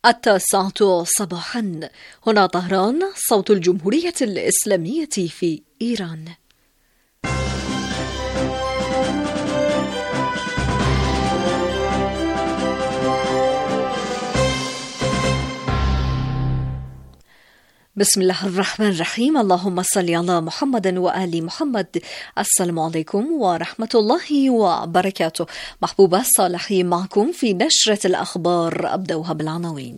9:00 صباحا. هنا طهران، صوت الجمهورية الإسلامية في إيران. بسم الله الرحمن الرحيم. اللهم صل على محمد وآل محمد. السلام عليكم ورحمة الله وبركاته. محبوبة صالحي معكم في نشرة الأخبار. أبدأها بالعناوين.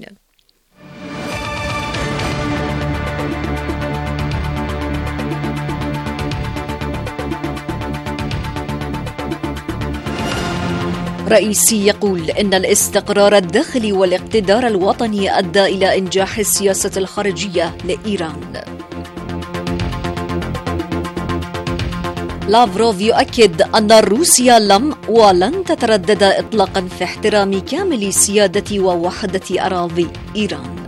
رئيسي يقول إن الاستقرار الداخلي والاقتدار الوطني أدى إلى إنجاح السياسة الخارجية لإيران. لافروف يؤكد أن روسيا ولن تتردد إطلاقا في احترام كامل سيادة ووحدة أراضي إيران.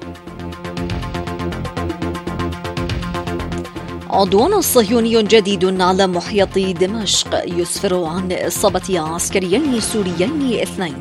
عدوان صهيوني جديد على محيط دمشق يسفر عن إصابة عسكريين سوريين 2.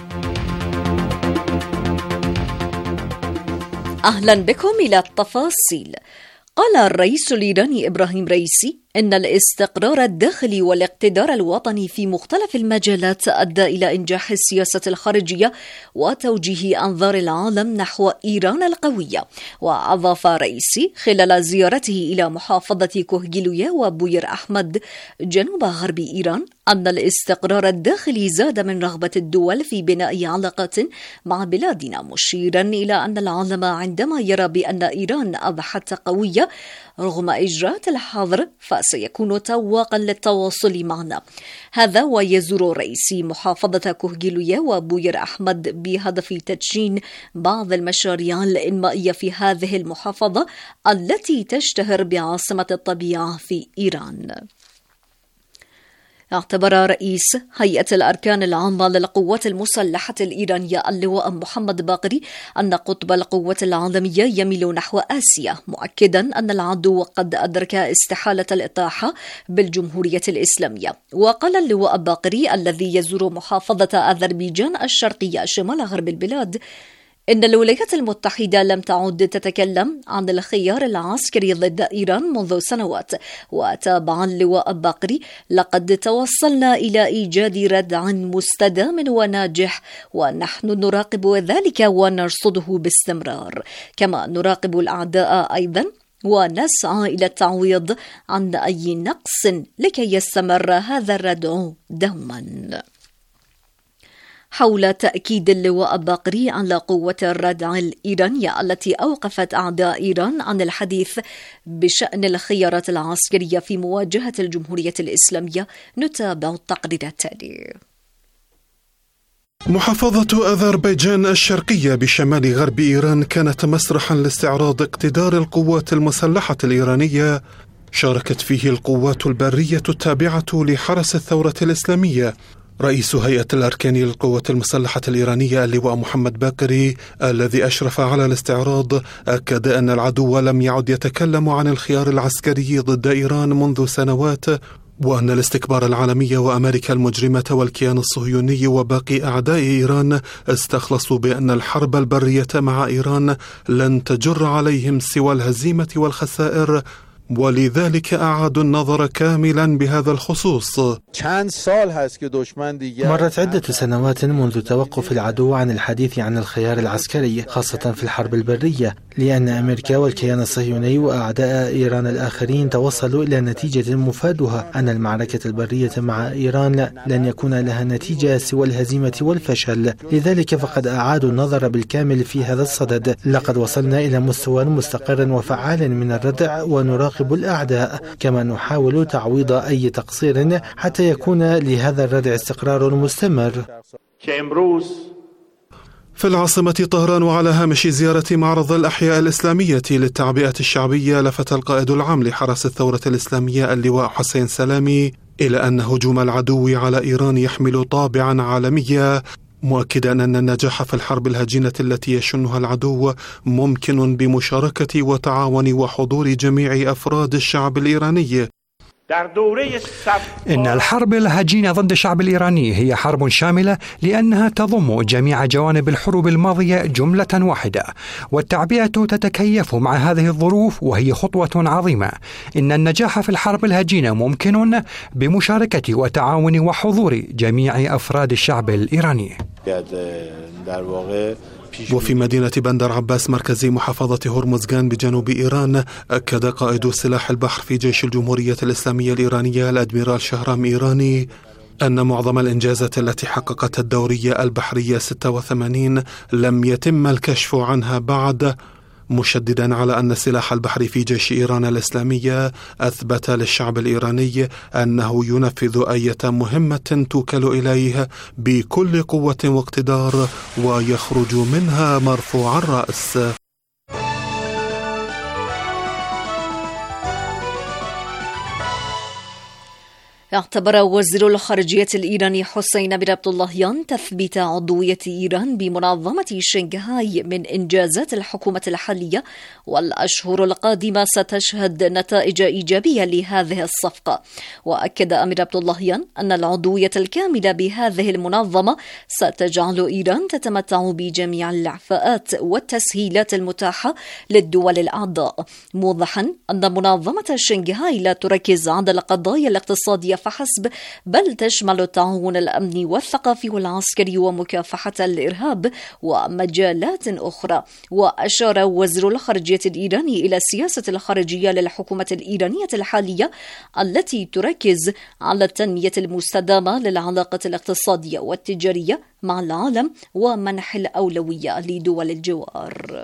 أهلا بكم إلى التفاصيل. قال الرئيس الإيراني إبراهيم رئيسي إن الاستقرار الداخلي والاقتدار الوطني في مختلف المجالات أدى إلى إنجاح السياسة الخارجية وتوجيه أنظار العالم نحو إيران القوية. وأضاف رئيسي خلال زيارته إلى محافظة كوهجيلوية وبوير أحمد جنوب غرب إيران أن الاستقرار الداخلي زاد من رغبة الدول في بناء علاقات مع بلادنا، مشيرا إلى أن العالم عندما يرى بأن إيران أضحت قوية رغم إجراءات الحظر فسيكون تواقا للتواصل معنا. هذا ويزور رئيسي محافظة كوهجيلوية وبوير أحمد بهدف تدشين بعض المشاريع الإنمائية في هذه المحافظة التي تشتهر بعاصمة الطبيعة في إيران. اعتبر رئيس هيئة الأركان العامة للقوات المسلحة الإيرانية اللواء محمد باقري أن قطب القوات العالمية يميل نحو آسيا، مؤكدا أن العدو قد أدرك استحالة الإطاحة بالجمهورية الإسلامية. وقال اللواء باقري الذي يزور محافظة أذربيجان الشرقية شمال غرب البلاد إن الولايات المتحدة لم تعد تتكلم عن الخيار العسكري ضد إيران منذ سنوات. وتابع اللواء باقري: لقد توصلنا إلى إيجاد ردع مستدام وناجح، ونحن نراقب ذلك ونرصده باستمرار، كما نراقب الأعداء أيضا ونسعى إلى التعويض عن أي نقص لكي يستمر هذا الردع دوما. حول تأكيد اللواء باقري على قوة الردع الإيرانية التي أوقفت أعداء إيران عن الحديث بشأن الخيارات العسكرية في مواجهة الجمهورية الإسلامية، نتابع التقرير التالي. محافظة أذربيجان الشرقية بشمال غرب إيران كانت مسرحا لاستعراض اقتدار القوات المسلحة الإيرانية، شاركت فيه القوات البرية التابعة لحرس الثورة الإسلامية. رئيس هيئة الأركان للقوات المسلحة الإيرانية اللواء محمد باقري الذي أشرف على الاستعراض أكد أن العدو لم يعد يتكلم عن الخيار العسكري ضد إيران منذ سنوات، وأن الاستكبار العالمي وأمريكا المجرمة والكيان الصهيوني وباقي أعداء إيران استخلصوا بأن الحرب البرية مع إيران لن تجر عليهم سوى الهزيمة والخسائر، ولذلك أعادوا النظر كاملا بهذا الخصوص. مرت عدة سنوات منذ توقف العدو عن الحديث عن الخيار العسكري، خاصة في الحرب البرية، لأن أمريكا والكيان الصهيوني وأعداء إيران الآخرين توصلوا إلى نتيجة مفادها أن المعركة البرية مع إيران لن يكون لها نتيجة سوى الهزيمة والفشل. لذلك فقد أعادوا النظر بالكامل في هذا الصدد. لقد وصلنا إلى مستوى مستقر وفعال من الردع ونراقب الأعداء، كما نحاول تعويض أي تقصير حتى يكون لهذا الردع استقرار مستمر. في العاصمة طهران وعلى هامش زيارة معرض الأحياء الإسلامية للتعبئة الشعبية، لفت القائد العام لحرس الثورة الإسلامية اللواء حسين سلامي إلى أن هجوم العدو على إيران يحمل طابعا عالميا، مؤكدا أن النجاح في الحرب الهجينة التي يشنها العدو ممكن بمشاركة وتعاون وحضور جميع أفراد الشعب الإيراني. إن الحرب الهجينة ضد الشعب الإيراني هي حرب شاملة لأنها تضم جميع جوانب الحروب الماضية جملة واحدة، والتعبئة تتكيف مع هذه الظروف وهي خطوة عظيمة. إن النجاح في الحرب الهجينة ممكن بمشاركة وتعاون وحضور جميع أفراد الشعب الإيراني. وفي مدينة بندر عباس مركزي محافظة هرمزغان بجنوب إيران، أكد قائد سلاح البحر في جيش الجمهورية الإسلامية الإيرانية الأدميرال شهرام إيراني أن معظم الإنجازات التي حققت الدورية البحرية 86 لم يتم الكشف عنها بعد، مشددا على أن السلاح البحري في جيش إيران الإسلامية أثبت للشعب الإيراني أنه ينفذ أي مهمة توكل إليه بكل قوة واقتدار ويخرج منها مرفوع الرأس. اعتبر وزير الخارجية الإيراني حسين بن عبد اللهيان تثبيت عضوية إيران بمنظمة شنغهاي من إنجازات الحكومة الحالية، والأشهر القادمة ستشهد نتائج إيجابية لهذه الصفقة. وأكد أمير عبد اللهيان أن العضوية الكاملة بهذه المنظمة ستجعل إيران تتمتع بجميع الإعفاءات والتسهيلات المتاحة للدول الأعضاء، موضحا أن منظمة شنغهاي لا تركز على القضايا الاقتصادية فحسب، بل تشمل التعاون الأمني والثقافي والعسكري ومكافحة الإرهاب ومجالات أخرى. وأشار وزير الخارجية الإيراني إلى السياسة الخارجية للحكومة الإيرانية الحالية التي تركز على التنمية المستدامة للعلاقة الاقتصادية والتجارية مع العالم ومنح الأولوية لدول الجوار.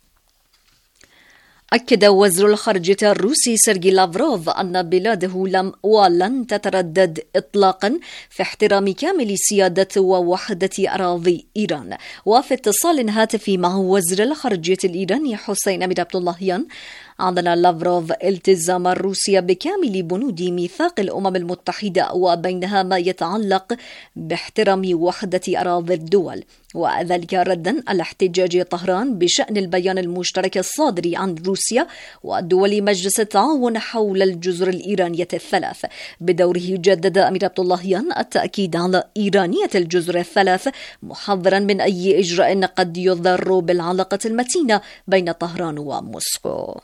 أكد وزير الخارجية الروسي سيرجي لافروف أن بلاده لم ولن تتردد إطلاقا في احترام كامل سيادة ووحدة أراضي إيران. وفي اتصال هاتفي مع وزير الخارجية الإيراني حسين بن عبد اللهيان، أعلن لافروف التزام روسيا بكامل بنود ميثاق الأمم المتحدة، وبينها ما يتعلق باحترام وحدة أراضي الدول، وذلك ردا على احتجاج طهران بشأن البيان المشترك الصادر عن روسيا ودول مجلس التعاون حول الجزر الإيرانية الثلاث. بدوره جدد أمير عبد اللهيان التأكيد على إيرانية الجزر الثلاث، محذرا من أي إجراء قد يضر بالعلاقة المتينة بين طهران وموسكو.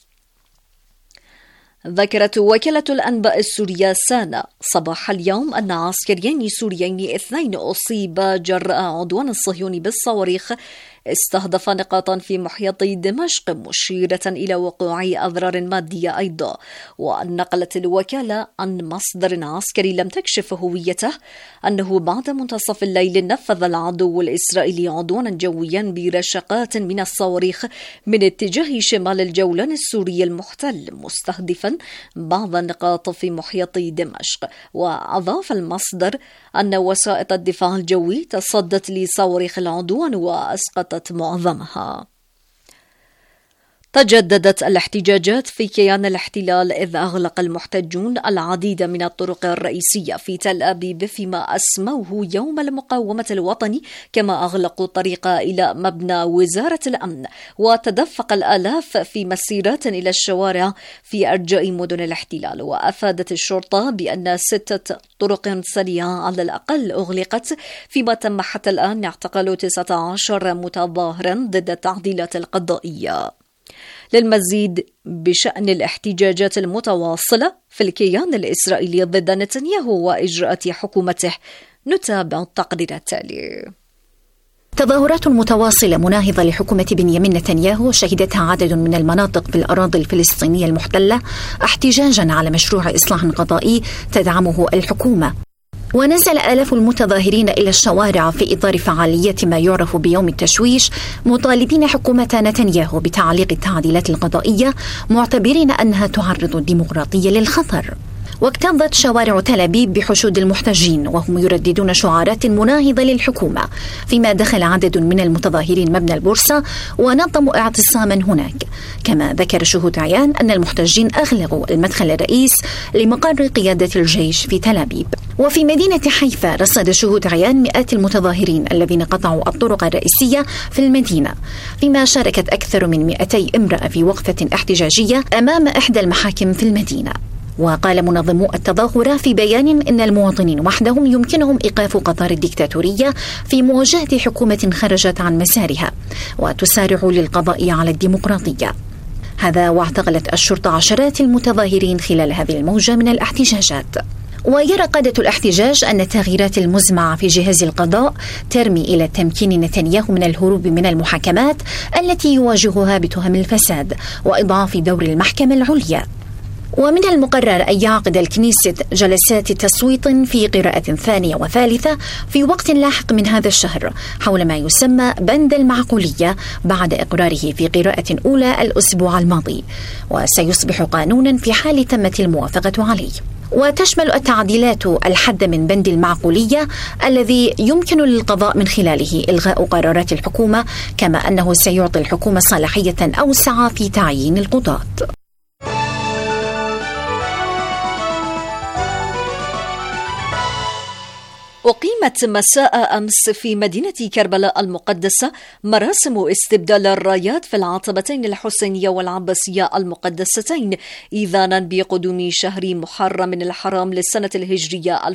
ذكرت وكالة الأنباء السورية سانا صباح اليوم أن عسكريين سوريين 2 أصيبا جراء عدوان صهيوني بالصواريخ استهدف نقاطا في محيط دمشق، مشيرة إلى وقوع أضرار مادية أيضا. ونقلت الوكالة عن مصدر عسكري لم تكشف هويته أنه بعد منتصف الليل نفذ العدو الإسرائيلي عدوانا جويا برشقات من الصواريخ من اتجاه شمال الجولان السوري المحتل، مستهدفا بعض النقاط في محيط دمشق. وأضاف المصدر أن وسائط الدفاع الجوي تصدت لصواريخ العدوان وأسقطت معظمها. تجددت الاحتجاجات في كيان الاحتلال إذ أغلق المحتجون العديد من الطرق الرئيسية في تل أبيب فيما أسموه يوم المقاومة الوطني، كما أغلقوا الطريق إلى مبنى وزارة الأمن. وتدفق الآلاف في مسيرات إلى الشوارع في أرجاء مدن الاحتلال. وأفادت الشرطة بأن 6 طرق سريعة على الأقل أغلقت، فيما تم حتى الآن اعتقال 19 متظاهرا ضد التعديلات القضائية. للمزيد بشأن الاحتجاجات المتواصلة في الكيان الإسرائيلي ضد نتنياهو وإجراءات حكومته، نتابع التقرير التالي. تظاهرات متواصلة مناهضة لحكومة بنيامين نتنياهو شهدتها عدد من المناطق في الأراضي الفلسطينية المحتلة احتجاجا على مشروع إصلاح قضائي تدعمه الحكومة. ونزل آلاف المتظاهرين إلى الشوارع في إطار فعالية ما يعرف بيوم التشويش، مطالبين حكومة نتنياهو بتعليق التعديلات القضائية، معتبرين أنها تعرض الديمقراطية للخطر. واكتظت شوارع تل أبيب بحشود المحتجين وهم يرددون شعارات مناهضة للحكومة، فيما دخل عدد من المتظاهرين مبنى البورصة ونظموا اعتصاما هناك. كما ذكر شهود عيان أن المحتجين أغلقوا المدخل الرئيس لمقر قيادة الجيش في تل أبيب. وفي مدينة حيفا رصد شهود عيان مئات المتظاهرين الذين قطعوا الطرق الرئيسية في المدينة، فيما شاركت أكثر من 200 امرأة في وقفة احتجاجية أمام إحدى المحاكم في المدينة. وقال منظمو التظاهرة في بيان إن المواطنين وحدهم يمكنهم إيقاف قطار الديكتاتورية في مواجهة حكومة خرجت عن مسارها وتسارع للقضاء على الديمقراطية. هذا واعتقلت الشرطة عشرات المتظاهرين خلال هذه الموجة من الاحتجاجات. ويرى قادة الاحتجاج أن التغييرات المزمعة في جهاز القضاء ترمي إلى تمكين نتنياهو من الهروب من المحاكمات التي يواجهها بتهم الفساد وإضعاف دور المحكمة العليا. ومن المقرر أن يعقد الكنيست جلسات تصويت في قراءة ثانية وثالثة في وقت لاحق من هذا الشهر حول ما يسمى بند المعقولية بعد إقراره في قراءة أولى الأسبوع الماضي، وسيصبح قانونا في حال تمت الموافقة عليه. وتشمل التعديلات الحد من بند المعقولية الذي يمكن للقضاء من خلاله إلغاء قرارات الحكومة، كما أنه سيعطي الحكومة صلاحية أوسع في تعيين القضاة. أقيمت مساء أمس في مدينة كربلاء المقدسة مراسم استبدال الرايات في العتبتين الحسينية والعباسية المقدستين إذانا بقدوم شهر محرم الحرام للسنة الهجرية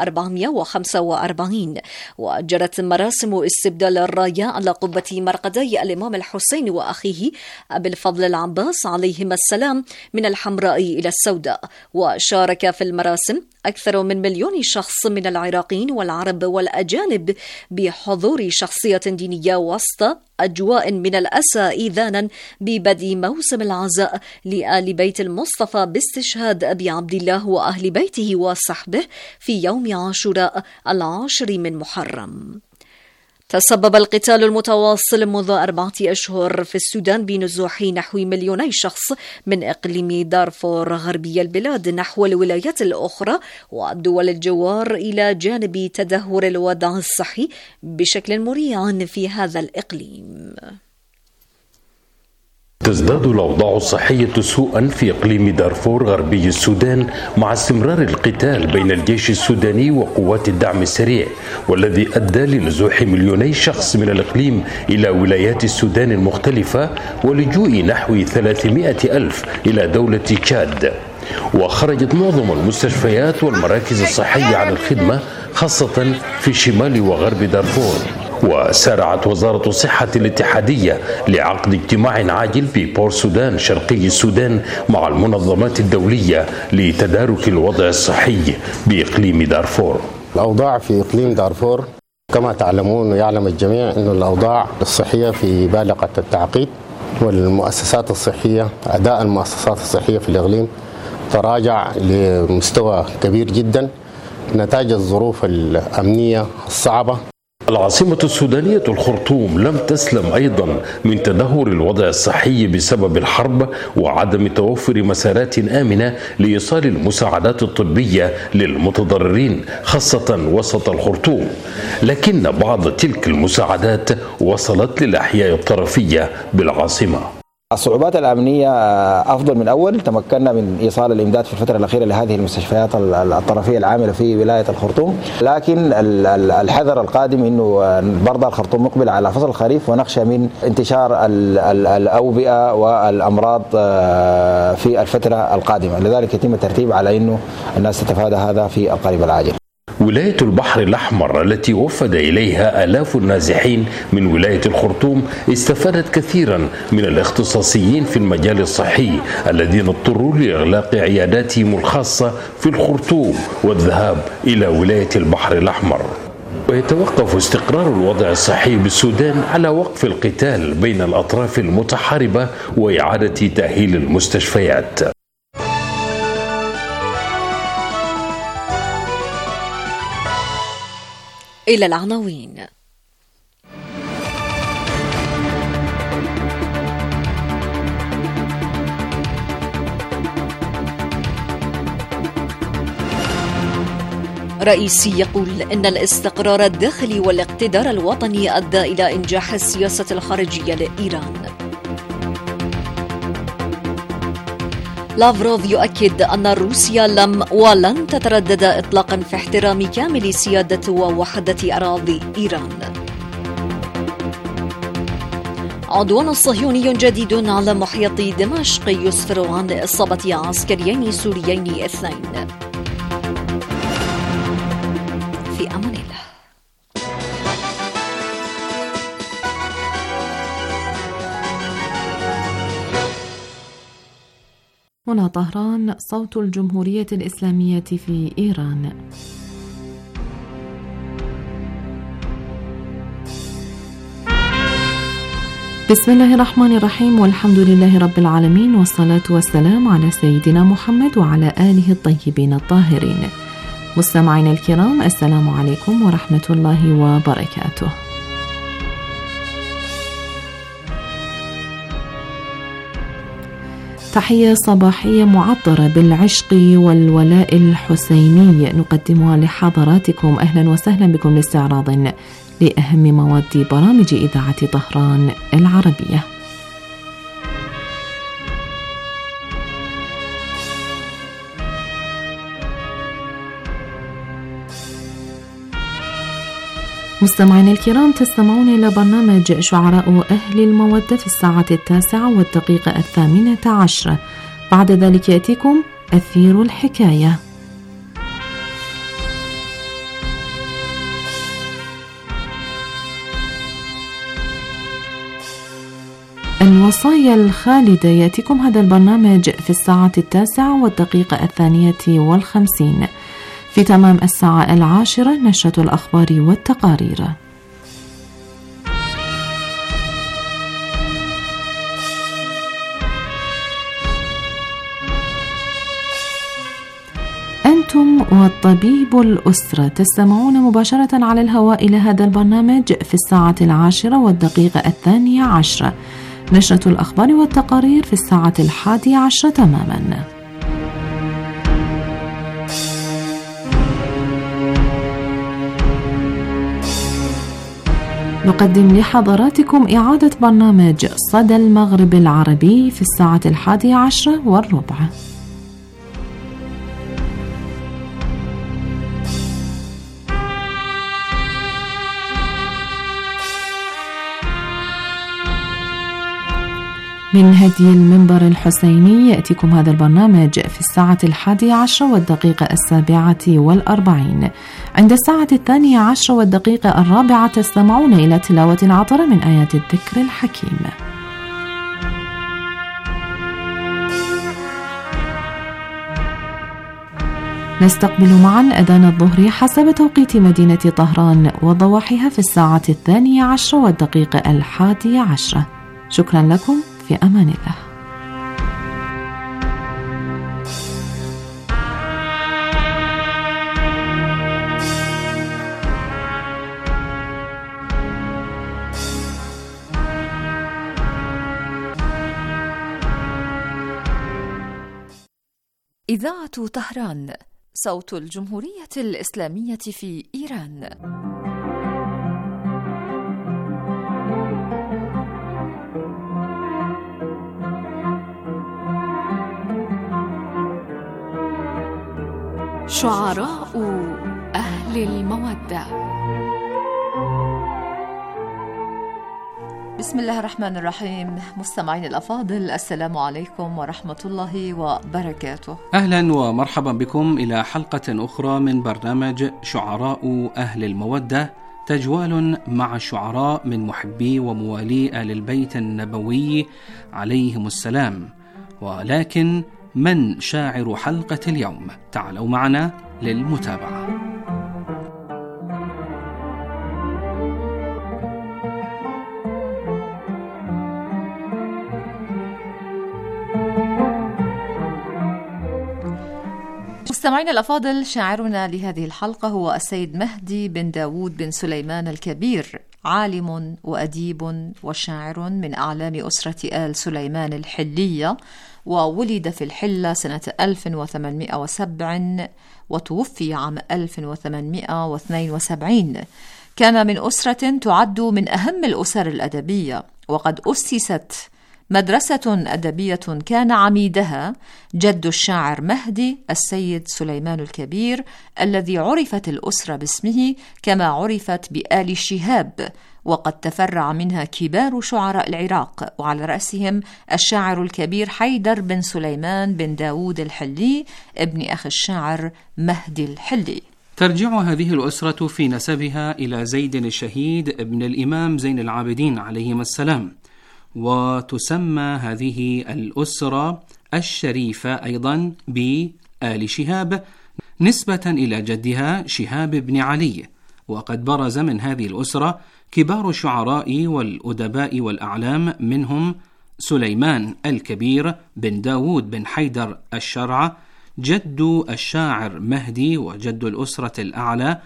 1445. وجرت مراسم استبدال الراية على قبة مرقدي الإمام الحسين وأخيه أبي الفضل العباس عليهما السلام من الحمراء إلى السوداء. وشارك في المراسم أكثر من 1,000,000 شخص من العراقيين والعرب والأجانب بحضور شخصية دينية وسط أجواء من الأسى إذانا ببدء موسم العزاء لآل بيت المصطفى باستشهاد أبي عبد الله وأهل بيته وصحبه في يوم عاشوراء 10 من محرم. تسبب القتال المتواصل منذ 4 أشهر في السودان بنزوح نحو 2,000,000 شخص من إقليم دارفور غربي البلاد نحو الولايات الأخرى والدول الجوار، إلى جانب تدهور الوضع الصحي بشكل مريع في هذا الإقليم. تزداد الأوضاع الصحية سوءا في إقليم دارفور غربي السودان مع استمرار القتال بين الجيش السوداني وقوات الدعم السريع، والذي أدى لنزوح 2,000,000 شخص من الإقليم إلى ولايات السودان المختلفة ولجوء نحو 300,000 إلى دولة تشاد. وخرجت معظم المستشفيات والمراكز الصحية عن الخدمة خاصة في شمال وغرب دارفور. وسارعت وزارة الصحة الاتحادية لعقد اجتماع عاجل في بور سودان شرقي السودان مع المنظمات الدولية لتدارك الوضع الصحي بإقليم دارفور. الأوضاع في إقليم دارفور كما تعلمون ويعلم الجميع أن الأوضاع الصحية في بالغة التعقيد، والمؤسسات الصحية أداء المؤسسات الصحية في الإقليم تراجع لمستوى كبير جدا نتاج الظروف الأمنية الصعبة. العاصمة السودانية الخرطوم لم تسلم أيضا من تدهور الوضع الصحي بسبب الحرب وعدم توفر مسارات آمنة لإيصال المساعدات الطبية للمتضررين خاصة وسط الخرطوم، لكن بعض تلك المساعدات وصلت للأحياء الطرفية بالعاصمة. الصعوبات الأمنية أفضل من أول، تمكنا من إيصال الإمداد في الفترة الأخيرة لهذه المستشفيات الطرفية العاملة في ولاية الخرطوم، لكن الحذر القادم أنه برضه الخرطوم مقبل على فصل الخريف ونخشى من انتشار الأوبئة والأمراض في الفترة القادمة، لذلك يتم الترتيب على أنه الناس تتفادى هذا في القريب العاجل. ولاية البحر الأحمر التي وفد إليها آلاف النازحين من ولاية الخرطوم استفادت كثيرا من الاختصاصيين في المجال الصحي الذين اضطروا لإغلاق عياداتهم الخاصة في الخرطوم والذهاب إلى ولاية البحر الأحمر. ويتوقف استقرار الوضع الصحي بالسودان على وقف القتال بين الأطراف المتحاربة وإعادة تأهيل المستشفيات. إلى العناوين. رئيسي يقول إن الاستقرار الداخلي والاقتدار الوطني أدى إلى إنجاح السياسة الخارجية لإيران. لافروف يؤكد أن روسيا لم ولن تتردد إطلاقا في احترام كامل سيادة ووحدة أراضي إيران. عدوان صهيوني جديد على محيط دمشق يسفر عن إصابة عسكريين سوريين 2. في أمان الله. هنا طهران، صوت الجمهورية الإسلامية في إيران. بسم الله الرحمن الرحيم، والحمد لله رب العالمين، والصلاة والسلام على سيدنا محمد وعلى آله الطيبين الطاهرين. مستمعينا الكرام، السلام عليكم ورحمة الله وبركاته. تحية صباحية معطرة بالعشق والولاء الحسيني نقدمها لحضراتكم. أهلا وسهلا بكم لاستعراض لأهم مواد برامج إذاعة طهران العربية. مستمعين الكرام، تستمعون إلى برنامج شعراء أهل المودة في الساعة 9:18. بعد ذلك يأتيكم أثير الحكاية. الوصايا الخالدة يأتيكم هذا البرنامج في الساعة 9:52. في تمام الساعة 10 نشرة الأخبار والتقارير. أنتم والطبيب الأسرة تستمعون مباشرة على الهواء إلى هذا البرنامج في الساعة 10:12. نشرة الأخبار والتقارير في الساعة 11 تماما. نقدم لحضراتكم إعادة برنامج صدى المغرب العربي في الساعة 11:15. من هدي المنبر الحسيني يأتيكم هذا البرنامج في الساعة 11:17. عند الساعة 12:04 تستمعون إلى تلاوة عطرة من آيات الذكر الحكيم. نستقبل معا أذان الظهر حسب توقيت مدينة طهران وضواحيها في الساعة 12:11. شكرا لكم، في أمان الله. إذاعة طهران، صوت الجمهورية الإسلامية في إيران. شعراء أهل المودة. بسم الله الرحمن الرحيم. مستمعين الأفاضل، السلام عليكم ورحمة الله وبركاته. أهلا ومرحبا بكم إلى حلقة أخرى من برنامج شعراء أهل المودة، تجوال مع الشعراء من محبي وموالي آل البيت النبوي عليهم السلام. ولكن من شاعر حلقة اليوم؟ تعالوا معنا للمتابعة. مستمعينا الأفاضل، شاعرنا لهذه الحلقة هو السيد مهدي بن داود بن سليمان الكبير، عالم وأديب وشاعر من أعلام أسرة آل سليمان الحلية، وولد في الحلة سنة 1807 وتوفي عام 1872. كان من أسرة تعد من أهم الأسر الأدبية، وقد أسست مدرسة أدبية كان عميدها جد الشاعر مهدي السيد سليمان الكبير، الذي عرفت الأسرة باسمه كما عرفت بآل شهاب، وقد تفرع منها كبار شعراء العراق، وعلى رأسهم الشاعر الكبير حيدر بن سليمان بن داود الحلي ابن أخي الشاعر مهدي الحلي. ترجع هذه الأسرة في نسبها إلى زيد الشهيد ابن الإمام زين العابدين عليهما السلام، وتسمى هذه الأسرة الشريفة أيضا بآل شهاب نسبة إلى جدها شهاب بن علي. وقد برز من هذه الأسرة كبار الشعراء والأدباء والأعلام، منهم سليمان الكبير بن داود بن حيدر الشرع جد الشاعر مهدي وجد الأسرة الأعلى،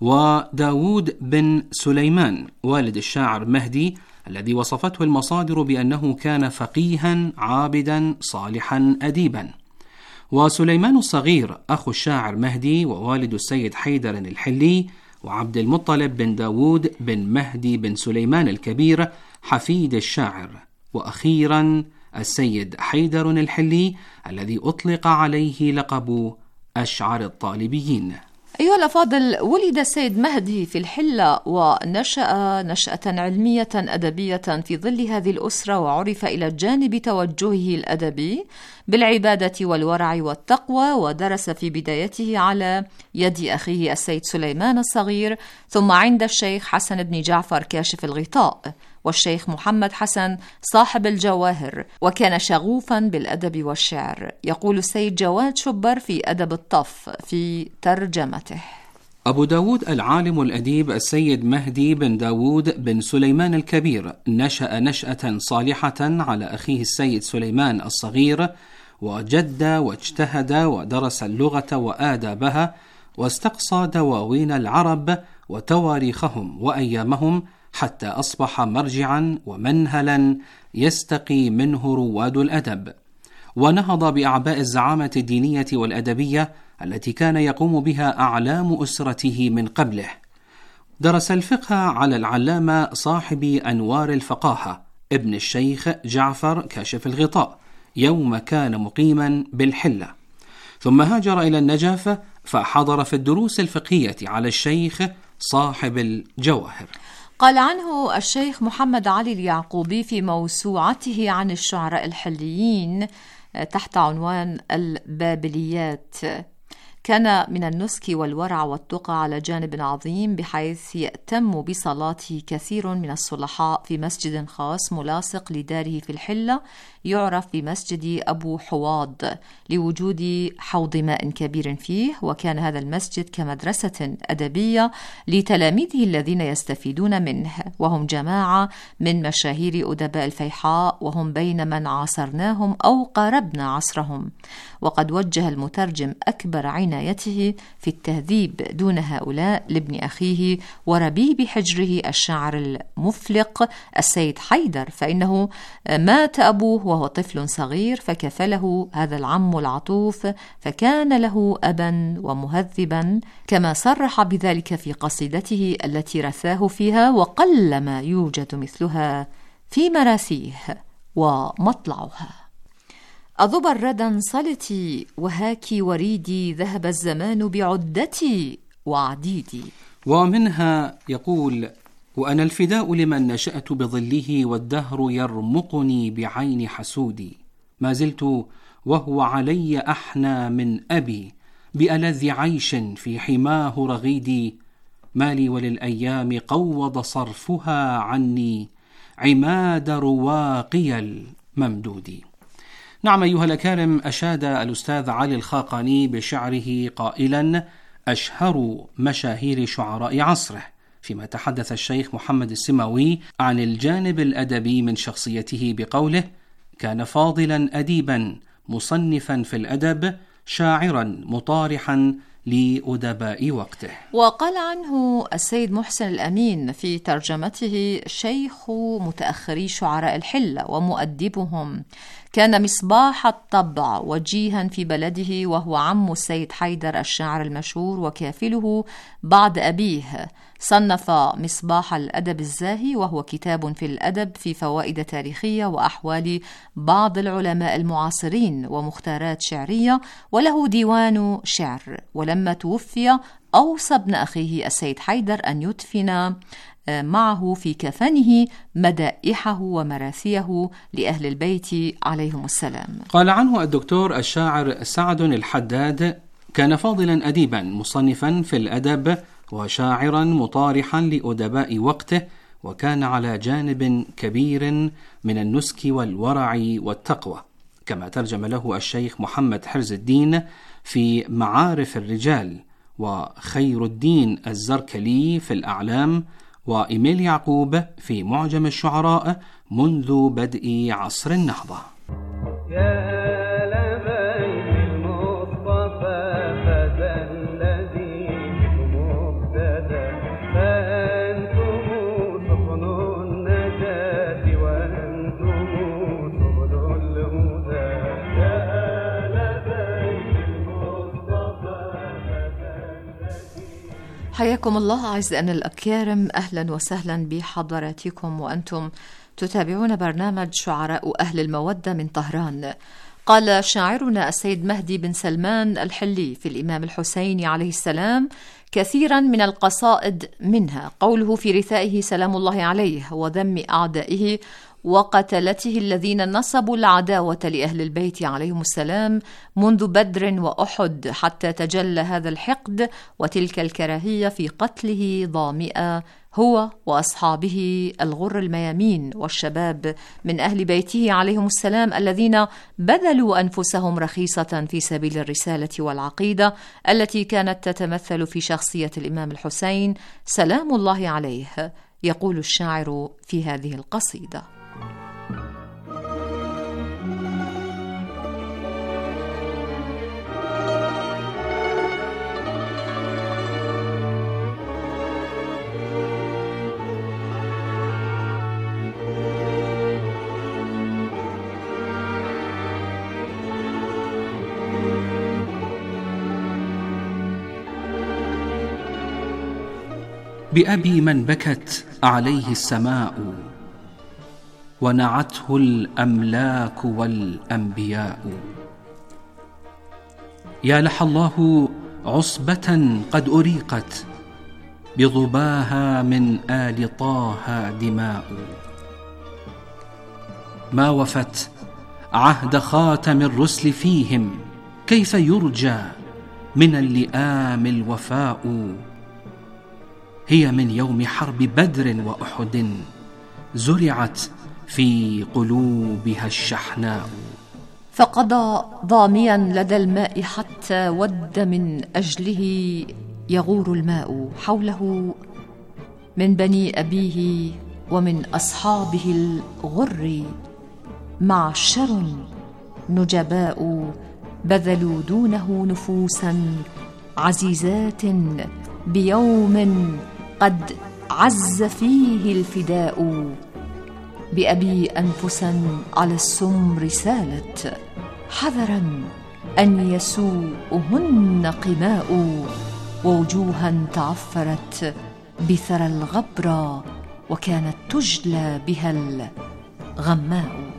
وداود بن سليمان والد الشاعر مهدي الذي وصفته المصادر بأنه كان فقيها عابدا صالحا أديبا، وسليمان الصغير أخو الشاعر مهدي ووالد السيد حيدر الحلي، وعبد المطلب بن داود بن مهدي بن سليمان الكبير حفيد الشاعر، وأخيرا السيد حيدر الحلي الذي أطلق عليه لقب أشعر الطالبيين. أيها الأفاضل، ولد السيد مهدي في الحلة ونشأ نشأة علمية أدبية في ظل هذه الأسرة، وعرف إلى جانب توجهه الأدبي بالعبادة والورع والتقوى، ودرس في بدايته على يد أخيه السيد سليمان الصغير، ثم عند الشيخ حسن بن جعفر كاشف الغطاء، والشيخ محمد حسن صاحب الجواهر، وكان شغوفا بالأدب والشعر. يقول السيد جواد شبر في أدب الطف في ترجمته: أبو داود العالم الأديب السيد مهدي بن داود بن سليمان الكبير نشأ نشأة صالحة على أخيه السيد سليمان الصغير، وجد واجتهد ودرس اللغة وآدابها، واستقصى دواوين العرب وتواريخهم وأيامهم، حتى أصبح مرجعا ومنهلا يستقي منه رواد الأدب، ونهض بأعباء الزعامة الدينية والأدبية التي كان يقوم بها أعلام أسرته من قبله. درس الفقه على العلامة صاحب أنوار الفقاهة ابن الشيخ جعفر كاشف الغطاء يوم كان مقيما بالحلة، ثم هاجر إلى النجف فحضر في الدروس الفقهية على الشيخ صاحب الجواهر. قال عنه الشيخ محمد علي اليعقوبي في موسوعته عن الشعراء الحليين تحت عنوان البابليات: كان من النسك والورع والتقى على جانب عظيم، بحيث يأتم بصلاته كثير من الصلحاء في مسجد خاص ملاصق لداره في الحلة يعرف بمسجد أبو حواض، لوجود حوض ماء كبير فيه، وكان هذا المسجد كمدرسة أدبية لتلاميذه الذين يستفيدون منه، وهم جماعة من مشاهير أدباء الفيحاء، وهم بين من عاصرناهم أو قاربنا عصرهم. وقد وجه المترجم أكبر عنايته في التهذيب دون هؤلاء لابن أخيه وربيب حجره الشاعر المفلق السيد حيدر، فإنه مات أبوه وهو طفل صغير، فكفله هذا العم العطوف، فكان له أبا ومهذبا، كما صرح بذلك في قصيدته التي رثاه فيها: وقلما يوجد مثلها في مراسيه ومطلعها. أضب ردا صلتي وهاكي وريدي، ذهب الزمان بعدتي وعديدي. ومنها يقول: وأنا الفداء لمن نشأت بظله، والدهر يرمقني بعين حسودي، ما زلت وهو علي أحنى من أبي، بألذ عيش في حماه رغيدي، مالي وللأيام قوض صرفها عني، عماد رواقي الممدود. نعم أيها الأكارم، أشاد الأستاذ علي الخاقاني بشعره قائلا: أشهر مشاهير شعراء عصره، فيما تحدث الشيخ محمد السماوي عن الجانب الأدبي من شخصيته بقوله: كان فاضلا أديبا مصنفا في الأدب، شاعرا مطارحا لأدباء وقته. وقال عنه السيد محسن الأمين في ترجمته: شيخ متأخري شعراء الحلة ومؤدبهم، كان مصباح الطبع وجيها في بلده، وهو عم السيد حيدر الشاعر المشهور وكافله بعد أبيه. صنف مصباح الأدب الزاهي، وهو كتاب في الأدب في فوائد تاريخية وأحوال بعض العلماء المعاصرين ومختارات شعرية، وله ديوان شعر. ولما توفي أوصى ابن أخيه السيد حيدر أن يدفن معه في كفنه مدائحه ومراثيه لأهل البيت عليهم السلام. قال عنه الدكتور الشاعر سعد الحداد: كان فاضلا أديبا مصنفا في الأدب وشاعرا مطارحا لأدباء وقته، وكان على جانب كبير من النسك والورع والتقوى، كما ترجم له الشيخ محمد حرز الدين في معارف الرجال، وخير الدين الزركلي في الأعلام، وإيميل يعقوب في معجم الشعراء منذ بدء عصر النهضة. حياكم الله أعزائنا الأكارم، أهلا وسهلا بحضراتكم وأنتم تتابعون برنامج شعراء أهل المودة من طهران. قال شاعرنا السيد مهدي بن سلمان الحلي في الإمام الحسين عليه السلام كثيرا من القصائد، منها قوله في رثائه سلام الله عليه وذم أعدائه وقتلته الذين نصبوا العداوة لأهل البيت عليهم السلام منذ بدر وأحد، حتى تجلى هذا الحقد وتلك الكراهية في قتله ظامئة هو وأصحابه الغر الميامين والشباب من أهل بيته عليهم السلام الذين بذلوا أنفسهم رخيصة في سبيل الرسالة والعقيدة التي كانت تتمثل في شخصية الإمام الحسين سلام الله عليه. يقول الشاعر في هذه القصيدة: بأبي من بكت عليه السماء ونعته الأملاك والأنبياء، يا لح الله عصبة قد أريقت بظباها من آل طه دماء، ما وفت عهد خاتم الرسل فيهم، كيف يرجى من اللئام الوفاء، هي من يوم حرب بدر وأحد زرعت في قلوبها الشحناء. فقضى ضاميا لدى الماء حتى ود من أجله يغور الماء، حوله من بني أبيه ومن أصحابه الغر معشر نجباء، بذلوا دونه نفوسا عزيزات بيوم قد عز فيه الفداء، بأبي أنفسا على السمر سالت حذرا أن يسوءهن قماء، ووجوها تعفرت بثرى الغبرة وكانت تجلى بها الغماء.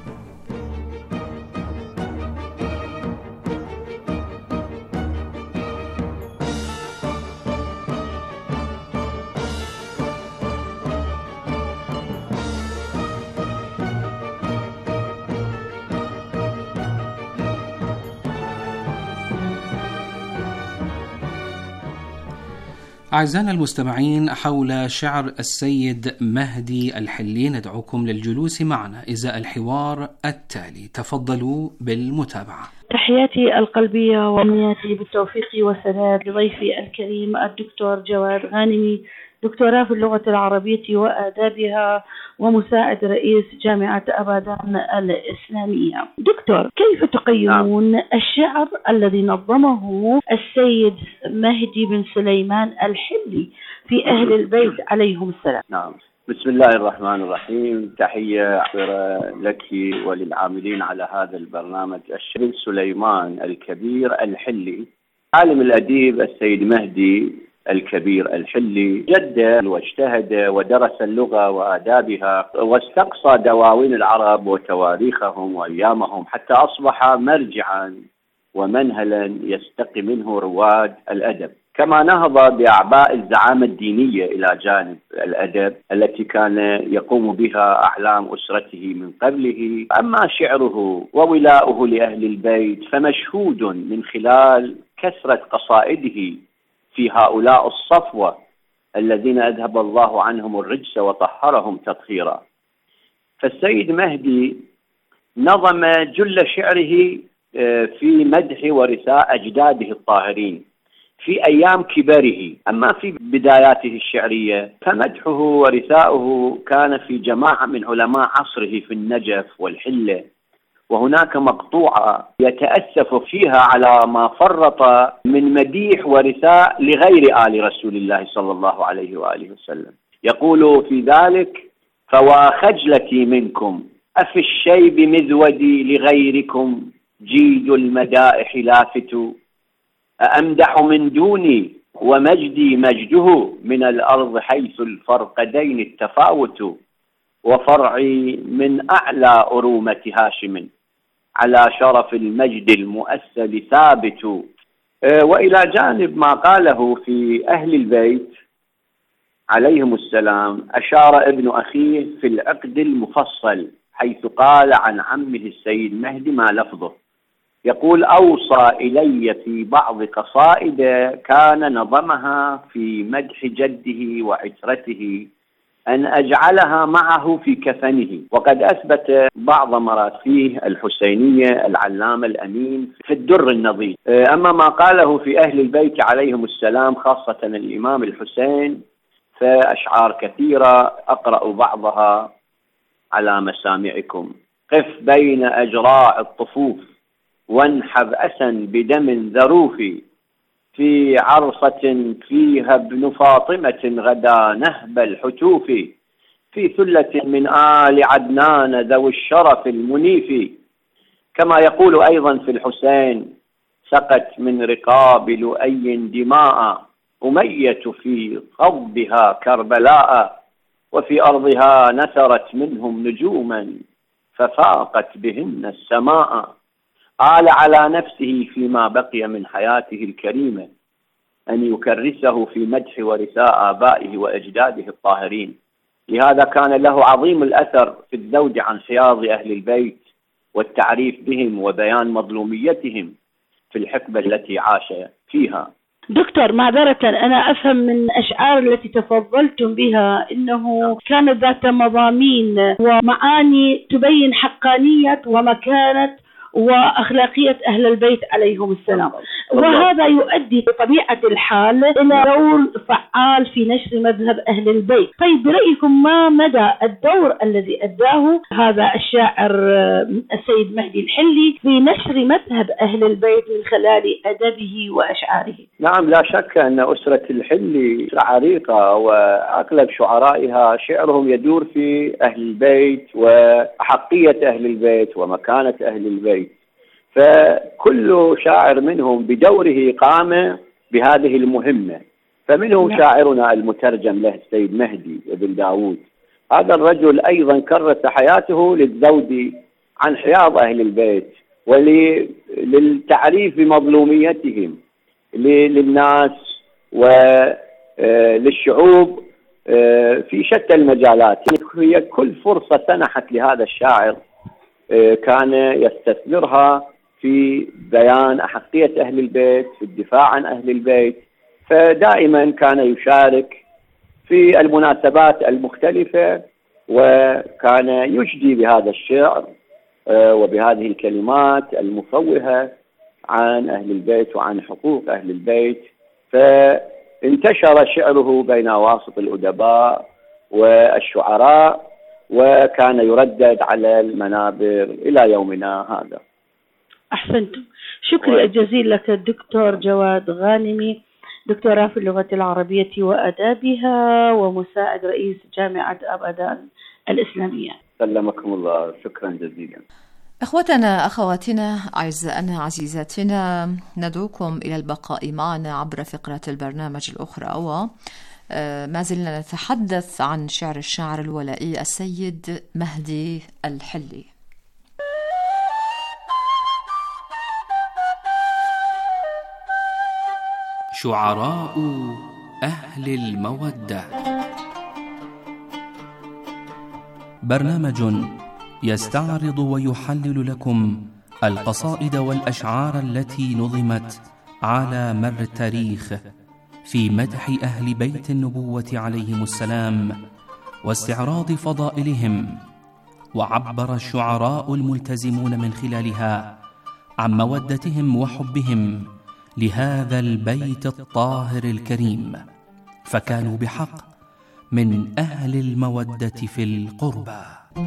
أعزائنا المستمعين، حول شعر السيد مهدي الحلي ندعوكم للجلوس معنا إزاء الحوار التالي. تفضلوا بالمتابعة. تحياتي القلبية وأمنياتي بالتوفيق والسداد لضيفي الكريم الدكتور جواد غانمي، دكتوراه في اللغة العربية وآدابها ومساعد رئيس جامعة أبادان الإسلامية. دكتور، كيف تقيمون الشعر الذي نظمه السيد مهدي بن سليمان الحلي في أهل البيت عليهم السلام؟ نعم، بسم الله الرحمن الرحيم. تحية لك وللعاملين على هذا البرنامج. الشيخ بن سليمان الكبير الحلي، عالم الأديب السيد مهدي الكبير الحلي، جد واجتهد ودرس اللغة وآدابها واستقصى دواوين العرب وتواريخهم وأيامهم، حتى أصبح مرجعا ومنهلا يستقي منه رواد الأدب. كما نهض بأعباء الزعامة الدينية إلى جانب الأدب التي كان يقوم بها أعلام أسرته من قبله. أما شعره وولاؤه لأهل البيت فمشهود من خلال كثرة قصائده في هؤلاء الصفوة الذين أذهب الله عنهم الرجس وطهرهم تطهيرا. فالسيد مهدي نظم جل شعره في مدح ورثاء أجداده الطاهرين في أيام كبره. أما في بداياته الشعرية فمدحه ورثاؤه كان في جماعة من علماء عصره في النجف والحلة، وهناك مقطوعة يتأسف فيها على ما فرط من مديح ورثاء لغير آل رسول الله صلى الله عليه وآله وسلم. يقول في ذلك: فوا خجلتي منكم أفي الشيب مذودي لغيركم جيد المدائح لافت أمدح من دوني ومجدي مجده من الأرض حيث الفرقدين التفاوت وفرعي من أعلى أرومة هاشم على شرف المجد المؤسل ثابت. وإلى جانب ما قاله في أهل البيت عليهم السلام أشار ابن أخيه في العقد المفصل حيث قال عن عمه السيد مهدي ما لفظه، يقول: أوصى إلي في بعض قصائد كان نظمها في مدح جده وعترته أن أجعلها معه في كفنه. وقد أثبت بعض مراسيه الحسينية العلامة الأمين في الدر النظيف. أما ما قاله في أهل البيت عليهم السلام خاصة الإمام الحسين فأشعار كثيرة أقرأ بعضها على مسامعكم: قف بين أجراع الطفوف وانحب أسا بدم ذروف في عرصة فيها ابن فاطمة غدا نهب الحتوف في ثلة من آل عدنان ذوي الشرف المنيف. كما يقول أيضا في الحسين: سقت من رقاب لؤي دماء أمية في قضبها كربلاء وفي أرضها نثرت منهم نجوما ففاقت بهن السماء. قال على نفسه فيما بقي من حياته الكريمة أن يكرسه في مدح ورثاء آبائه وأجداده الطاهرين. لهذا كان له عظيم الأثر في الذود عن حياض أهل البيت والتعريف بهم وبيان مظلوميتهم في الحقبة التي عاش فيها. دكتور معذرة، أنا أفهم من الأشعار التي تفضلتم بها أنه كانت ذات مضامين ومعاني تبين حقانية ومكانة وأخلاقية أهل البيت عليهم السلام، وهذا يؤدي بطبيعة الحال إلى دور فعال في نشر مذهب أهل البيت. طيب برأيكم ما مدى الدور الذي أداه هذا الشاعر السيد مهدي الحلي في نشر مذهب أهل البيت من خلال أدبه وأشعاره؟ نعم، لا شك أن أسرة الحلي عريقة وأغلب شعرائها شعرهم يدور في أهل البيت وأحقية أهل البيت ومكانة أهل البيت. فكل شاعر منهم بدوره قام بهذه المهمة. فمنهم شاعرنا المترجم له السيد مهدي بن داود، هذا الرجل أيضا كرس حياته للذود عن حياض أهل البيت وللتعريف بمظلوميتهم للناس وللشعوب في شتى المجالات. هي كل فرصة سنحت لهذا الشاعر كان يستثمرها في بيان أحقية أهل البيت، في الدفاع عن أهل البيت. فدائما كان يشارك في المناسبات المختلفة وكان يجدي بهذا الشعر وبهذه الكلمات المفوهة عن أهل البيت وعن حقوق أهل البيت. فانتشر شعره بين واسط الأدباء والشعراء وكان يردد على المنابر إلى يومنا هذا. أحسنتم، شكرا جزيلا لك الدكتور جواد غانمي، دكتوراه في اللغة العربية وآدابها ومساعد رئيس جامعة أبادان الإسلامية. سلمكم الله، شكرا جزيلا. إخوتنا أخواتنا أعزائنا عزيزاتنا، ندعوكم إلى البقاء معنا عبر فقرة البرنامج الأخرى ما زلنا نتحدث عن شعر الشاعر الولائي السيد مهدي الحلي. شعراء أهل المودة، برنامج يستعرض ويحلل لكم القصائد والأشعار التي نظمت على مر التاريخ في مدح أهل بيت النبوة عليهم السلام واستعراض فضائلهم. وعبر الشعراء الملتزمون من خلالها عن مودتهم وحبهم لهذا البيت الطاهر الكريم، فكانوا بحق من أهل المودة في القربى.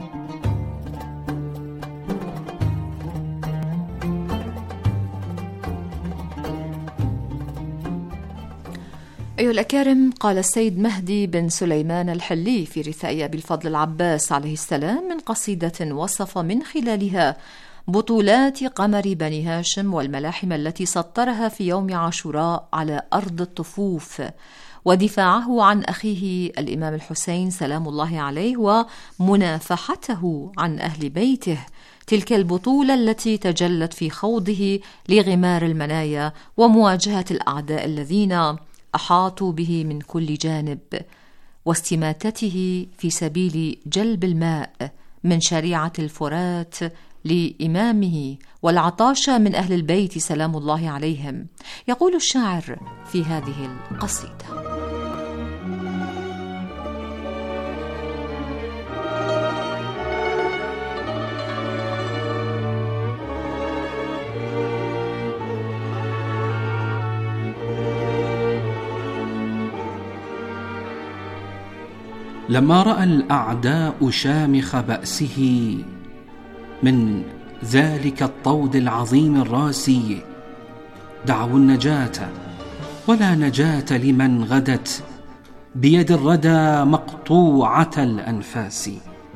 أيها الأكارم، قال السيد مهدي بن سليمان الحلي في رثاء أبي الفضل العباس عليه السلام من قصيدة وصف من خلالها بطولات قمر بني هاشم والملاحم التي سطرها في يوم عاشوراء على أرض الطفوف، ودفاعه عن أخيه الإمام الحسين سلام الله عليه ومنافحته عن أهل بيته، تلك البطولة التي تجلت في خوضه لغمار المنايا ومواجهة الأعداء الذين أحاطوا به من كل جانب، واستماتته في سبيل جلب الماء من شريعة الفرات لإمامه والعطاش من أهل البيت سلام الله عليهم. يقول الشاعر في هذه القصيدة: لما رأى الأعداء شامخ بأسه من ذلك الطود العظيم الراسي، دعوا النجاة، ولا نجاة لمن غدت بيد الردى مقطوعة الأنفاس.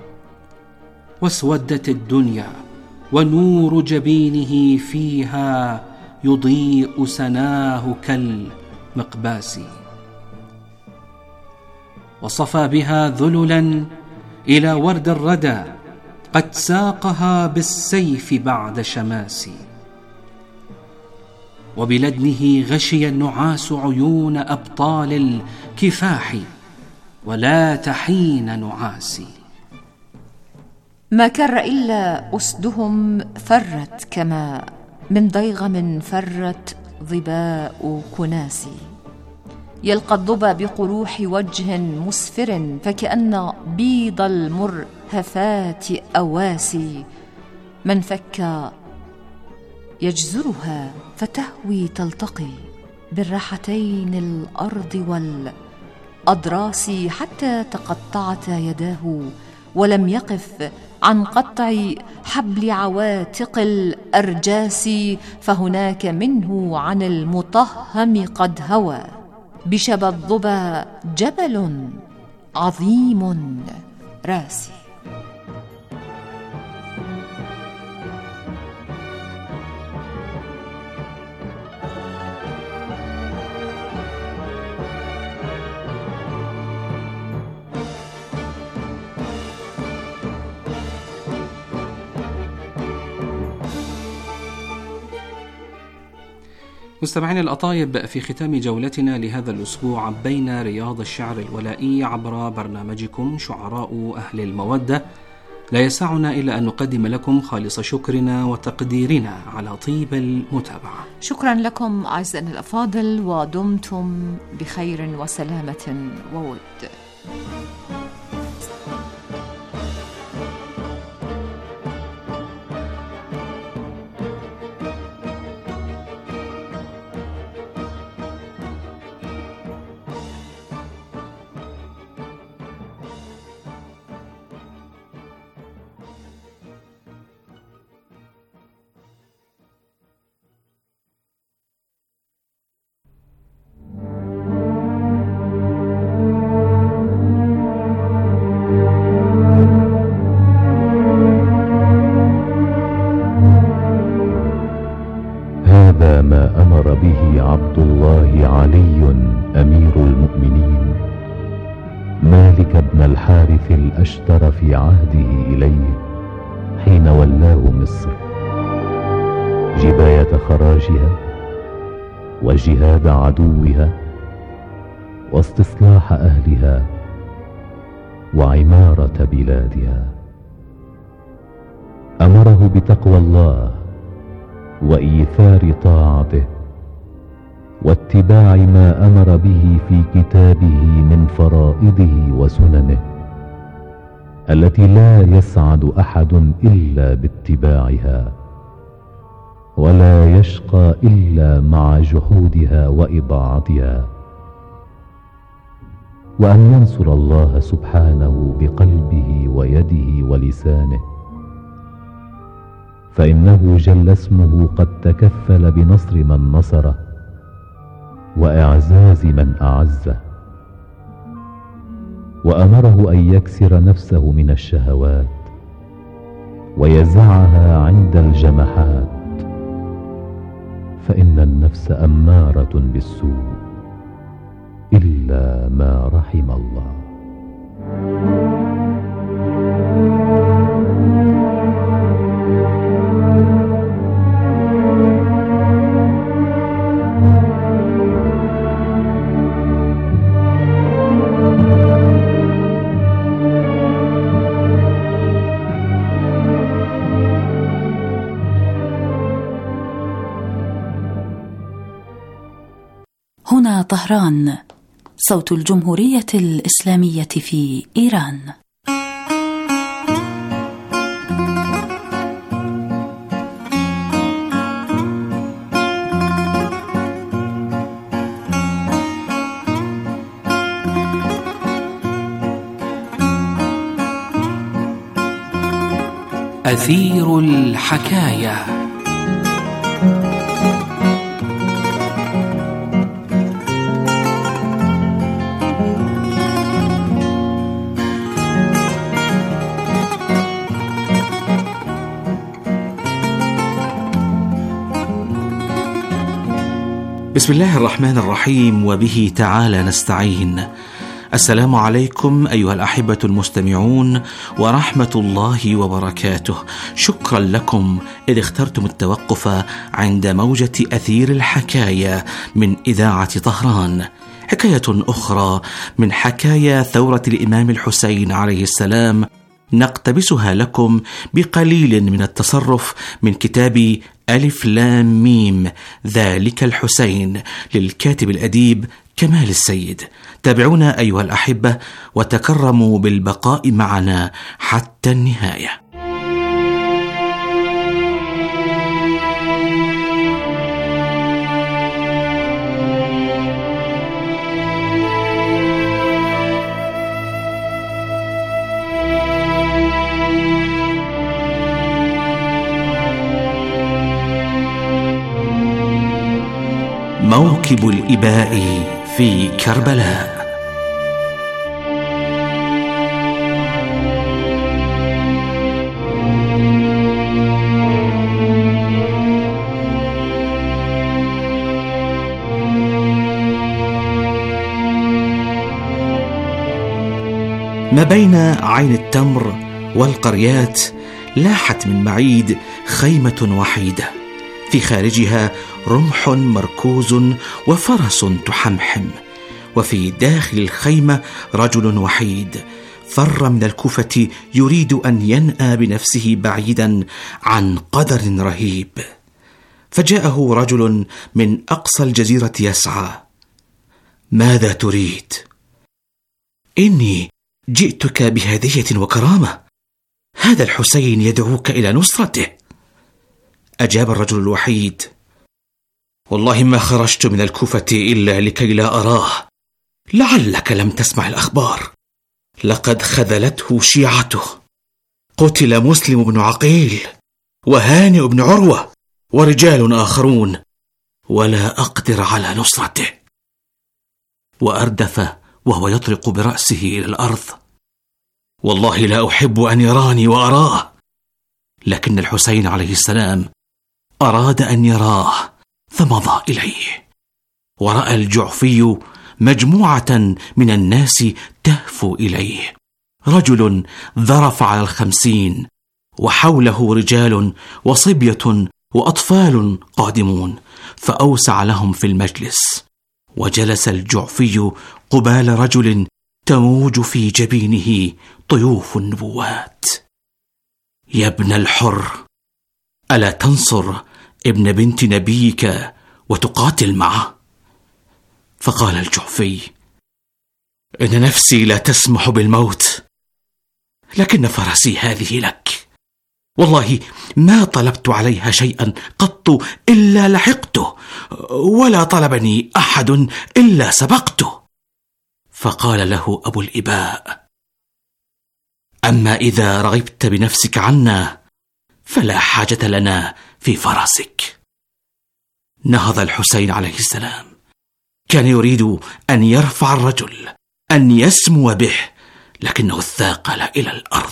واسودت الدنيا ونور جبينه فيها يضيء سناه كالمقباس، وصفى بها ذللا إلى ورد الردى قد ساقها بالسيف بعد شماس. وبلدنه غشي النعاس عيون أبطال الكفاح ولا تحين نعاسي. ما كر إلا أسدهم فرت كما من ضيغم فرت ظباء كناسي. يلقى الضبا بقروح وجه مسفر فكأن بيض المرهفات أواسي. من فك يجزرها فتهوي تلتقي بالراحتين الأرض والأضراس، حتى تقطعتا يداه ولم يقف عن قطع حبل عواتق الأرجاس. فهناك منه عن المطهم قد هوى بشبى الضبا جبل عظيم راسي. مستمعين الأطايب، في ختام جولتنا لهذا الأسبوع بين رياض الشعر الولائي عبر برنامجكم شعراء أهل المودة، لا يسعنا إلا أن نقدم لكم خالص شكرنا وتقديرنا على طيب المتابعة. شكرا لكم أعزائنا الأفاضل، ودمتم بخير وسلامة وود. ما أمر به عبد الله علي أمير المؤمنين مالك بن الحارث الأشتر في عهده إليه حين ولاه مصر جباية خراجها وجهاد عدوها واستصلاح أهلها وعمارة بلادها. أمره بتقوى الله وإيثار طاعته واتباع ما أمر به في كتابه من فرائضه وسننه التي لا يسعد أحد إلا باتباعها ولا يشقى إلا مع جحودها وإضاعتها، وأن ينصر الله سبحانه بقلبه ويده ولسانه، فإنه جل اسمه قد تكفل بنصر من نصره وإعزاز من أعزه. وأمره أن يكسر نفسه من الشهوات ويزعها عند الجمحات، فإن النفس أمارة بالسوء إلا ما رحم الله. هنا طهران، صوت الجمهورية الإسلامية في إيران. أثير الحكاية. بسم الله الرحمن الرحيم، وبه تعالى نستعين. السلام عليكم أيها الأحبة المستمعون ورحمة الله وبركاته. شكرا لكم إذ اخترتم التوقف عند موجة أثير الحكاية من إذاعة طهران. حكاية أخرى من حكايا ثورة الإمام الحسين عليه السلام نقتبسها لكم بقليل من التصرف من كتاب ألف لام ميم ذلك الحسين للكاتب الأديب كمال السيد. تابعونا أيها الأحبة وتكرموا بالبقاء معنا حتى النهاية. موكب الإباء في كربلاء. ما بين عين التمر والقريات لاحت من بعيد خيمة وحيدة، في خارجها رمح مركوز وفرس تحمحم، وفي داخل الخيمة رجل وحيد فر من الكوفة يريد أن ينأى بنفسه بعيدا عن قدر رهيب. فجاءه رجل من أقصى الجزيرة يسعى. ماذا تريد؟ إني جئتك بهدية وكرامة، هذا الحسين يدعوك إلى نصرته. أجاب الرجل الوحيد: والله ما خرجت من الكوفة إلا لكي لا أراه، لعلك لم تسمع الأخبار، لقد خذلته شيعته، قتل مسلم بن عقيل وهانئ بن عروة ورجال آخرون، ولا أقدر على نصرته. وأردف وهو يطرق برأسه إلى الأرض: والله لا أحب أن يراني وأراه. لكن الحسين عليه السلام أراد أن يراه فمضى إليه، ورأى الجعفي مجموعة من الناس تهفو إليه، رجل ذرف على 50 وحوله رجال وصبية وأطفال قادمون، فأوسع لهم في المجلس، وجلس الجعفي قبال رجل تموج في جبينه طيوف النبوات. يا ابن الحر، ألا تنصر ابن بنت نبيك وتقاتل معه؟ فقال الجعفي: إن نفسي لا تسمح بالموت، لكن فرسي هذه لك، والله ما طلبت عليها شيئا قط إلا لحقته، ولا طلبني أحد إلا سبقته. فقال له أبو الإباء: أما إذا رغبت بنفسك عنا فلا حاجة لنا في فرسك. نهض الحسين عليه السلام، كان يريد أن يرفع الرجل، أن يسمو به، لكنه اثاقل إلى الأرض.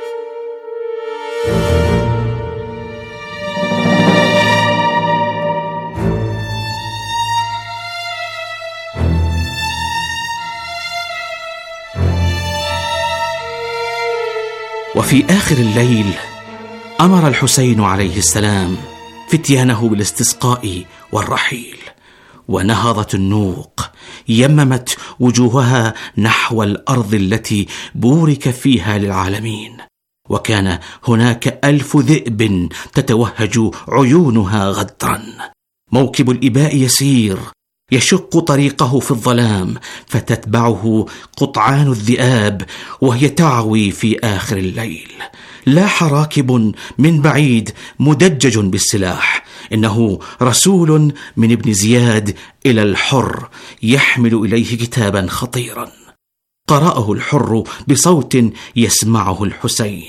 وفي آخر الليل أمر الحسين عليه السلام فتيانه بالاستسقاء والرحيل، ونهضت النوق يممت وجوهها نحو الأرض التي بورك فيها للعالمين، وكان هناك 1000 ذئب تتوهج عيونها غدرا. موكب الإباء يسير يشق طريقه في الظلام، فتتبعه قطعان الذئاب وهي تعوي في آخر الليل. لاح راكب من بعيد مدجج بالسلاح، إنه رسول من ابن زياد إلى الحر يحمل إليه كتابا خطيرا. قرأه الحر بصوت يسمعه الحسين: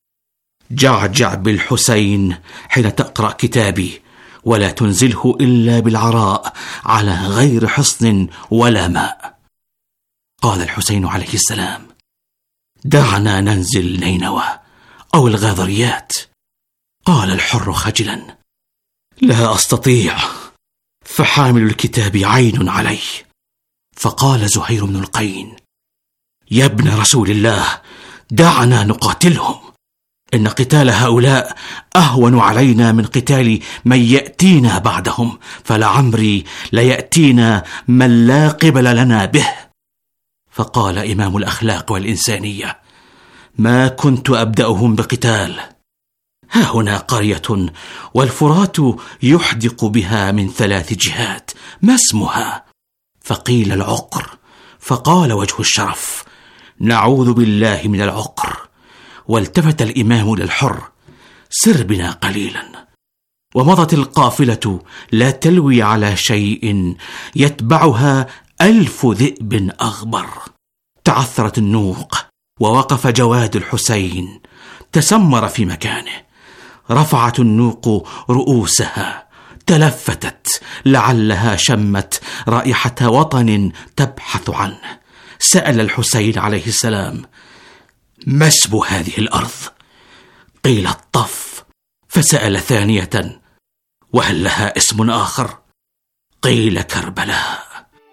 جعجع بالحسين حين تقرأ كتابي، ولا تنزله إلا بالعراء على غير حصن ولا ماء. قال الحسين عليه السلام: دعنا ننزل نينوى أو الغاضريات. قال الحر خجلا: لا أستطيع، فحامل الكتاب عين علي. فقال زهير بن القين: يا ابن رسول الله، دعنا نقاتلهم، إن قتال هؤلاء أهون علينا من قتال من يأتينا بعدهم، فلعمري ليأتينا من لا قبل لنا به. فقال إمام الأخلاق والإنسانية: ما كنت أبدأهم بقتال، ها هنا قرية والفرات يحدق بها من 3 جهات، ما اسمها؟ فقيل العقر. فقال وجه الشرف: نعوذ بالله من العقر. والتفت الإمام للحر: سر بنا قليلا. ومضت القافلة لا تلوي على شيء يتبعها 1000 ذئب أغبر. تعثرت النوق، ووقف جواد الحسين تسمر في مكانه. رفعت النوق رؤوسها، تلفتت لعلها شمت رائحة وطن تبحث عنه. سأل الحسين عليه السلام: ما اسم هذه الأرض؟ قيل الطف. فسأل ثانية: وهل لها اسم آخر؟ قيل كربلاء.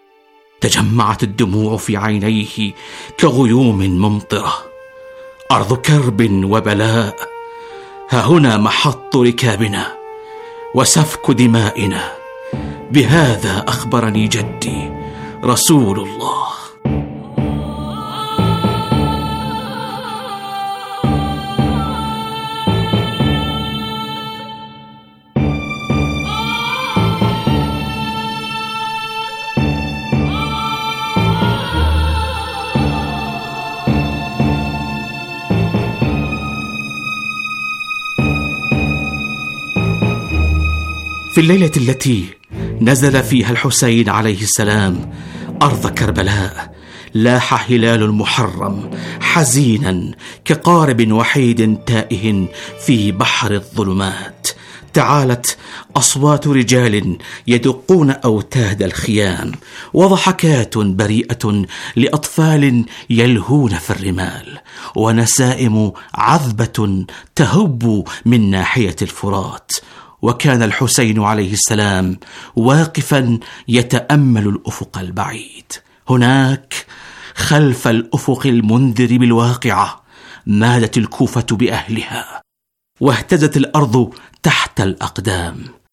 تجمعت الدموع في عينيه كغيوم ممطرة. أرض كرب وبلاء، ها هنا محط ركابنا وسفك دمائنا. بهذا أخبرني جدي رسول الله. في الليلة التي نزل فيها الحسين عليه السلام أرض كربلاء، لاح هلال المحرم حزينا كقارب وحيد تائه في بحر الظلمات. تعالت أصوات رجال يدقون أوتاد الخيام، وضحكات بريئة لأطفال يلهون في الرمال، ونسائم عذبة تهب من ناحية الفرات. وكان الحسين عليه السلام واقفا يتأمل الأفق البعيد. هناك خلف الأفق المنذر بالواقعة مادت الكوفة بأهلها، واهتزت الأرض تحت الأقدام.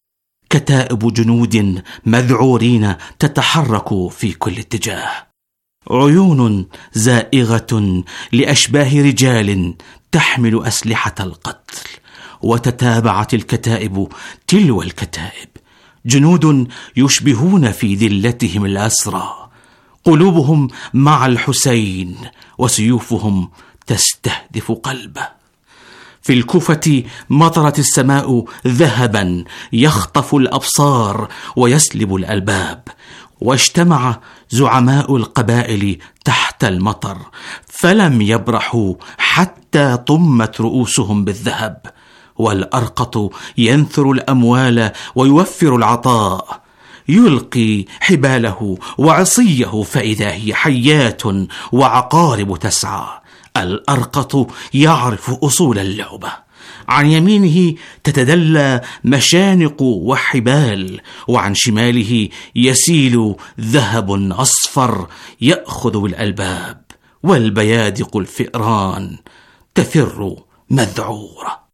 كتائب جنود مذعورين تتحرك في كل اتجاه، عيون زائغة لأشباه رجال تحمل أسلحة القتل، وتتابعت الكتائب تلو الكتائب، جنود يشبهون في ذلتهم الأسرى، قلوبهم مع الحسين وسيوفهم تستهدف قلبه. في الكوفة مطرت السماء ذهبا يخطف الأبصار ويسلب الألباب، واجتمع زعماء القبائل تحت المطر، فلم يبرحوا حتى طمت رؤوسهم بالذهب، والأرقط ينثر الأموال ويوفر العطاء، يلقي حباله وعصيه فإذا هي حيات وعقارب تسعى. الأرقط يعرف أصول اللعبة، عن يمينه تتدلى مشانق وحبال، وعن شماله يسيل ذهب أصفر يأخذ بالألباب، والبيادق الفئران تفر مذعورة.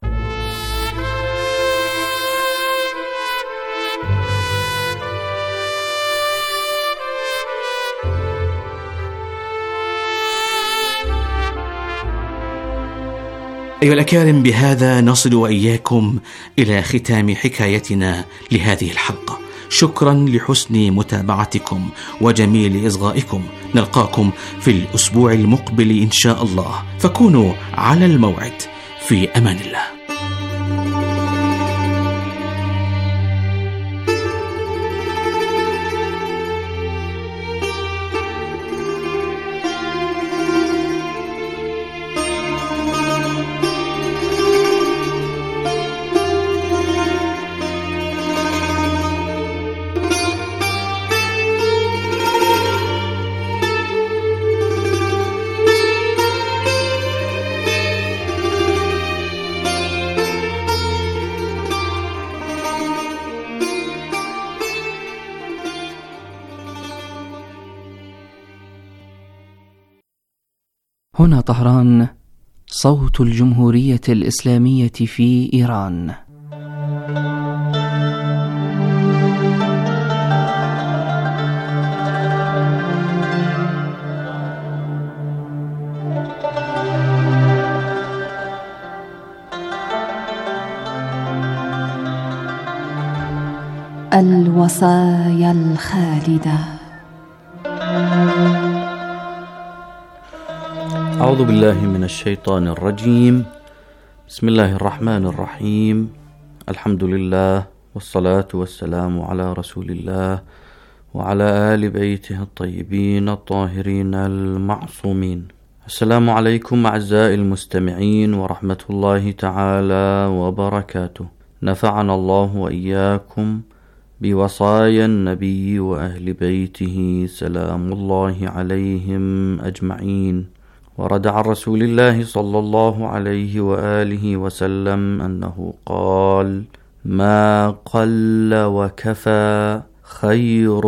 أيها الأكارم، بهذا نصل وإياكم إلى ختام حكايتنا لهذه الحلقة. شكرا لحسن متابعتكم وجميل إصغائكم. نلقاكم في الأسبوع المقبل إن شاء الله، فكونوا على الموعد. في أمان الله. هنا طهران، صوت الجمهورية الإسلامية في إيران. الوصايا الخالدة. أعوذ بالله من الشيطان الرجيم. بسم الله الرحمن الرحيم. الحمد لله، والصلاة والسلام على رسول الله وعلى آل بيته الطيبين الطاهرين المعصومين. السلام عليكم أعزائي المستمعين ورحمة الله تعالى وبركاته. نفعنا الله وإياكم بوصايا النبي وأهل بيته سلام الله عليهم أجمعين. ورد عن رسول الله صلى الله عليه وآله وسلم أنه قال: ما قل وكفى خير